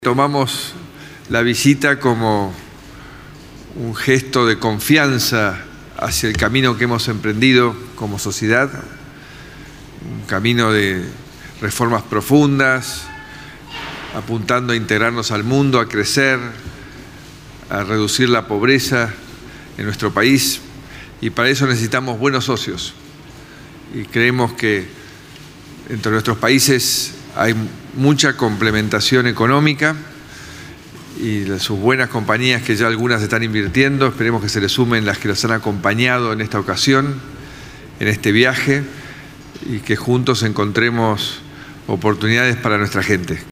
Tomamos la visita como un gesto de confianza hacia el camino que hemos emprendido como sociedad, un camino de reformas profundas, apuntando a integrarnos al mundo, a crecer, a reducir la pobreza en nuestro país, y para eso necesitamos buenos socios. Y creemos que entre nuestros países hay mucha complementación económica y sus buenas compañías, que ya algunas están invirtiendo, esperemos que se les sumen las que los han acompañado en esta ocasión, en este viaje, y que juntos encontremos oportunidades para nuestra gente.